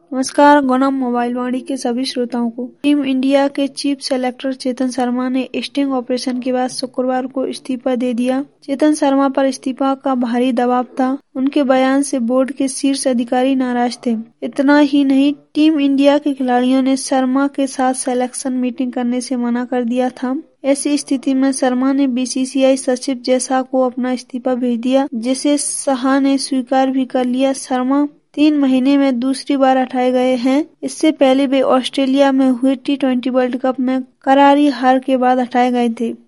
नमस्कार। गुणम मोबाइल वाणी के सभी श्रोताओं को टीम इंडिया के चीफ सेलेक्टर चेतन शर्मा ने स्टिंग ऑपरेशन के बाद शुक्रवार को इस्तीफा दे दिया। चेतन शर्मा पर इस्तीफा का भारी दबाव था। उनके बयान से बोर्ड के शीर्ष अधिकारी नाराज थे। इतना ही नहीं, टीम इंडिया के खिलाड़ियों ने शर्मा के साथ सिलेक्शन मीटिंग करने से मना कर दिया था। ऐसी स्थिति में शर्मा ने बीसीसीआई सचिव जैसा को अपना इस्तीफा भेज दिया, जिसे शाह ने स्वीकार भी कर लिया। शर्मा 3 महीने में दूसरी बार हटाए गए हैं। इससे पहले वे ऑस्ट्रेलिया में हुए T20 वर्ल्ड कप में करारी हार के बाद हटाए गए थे।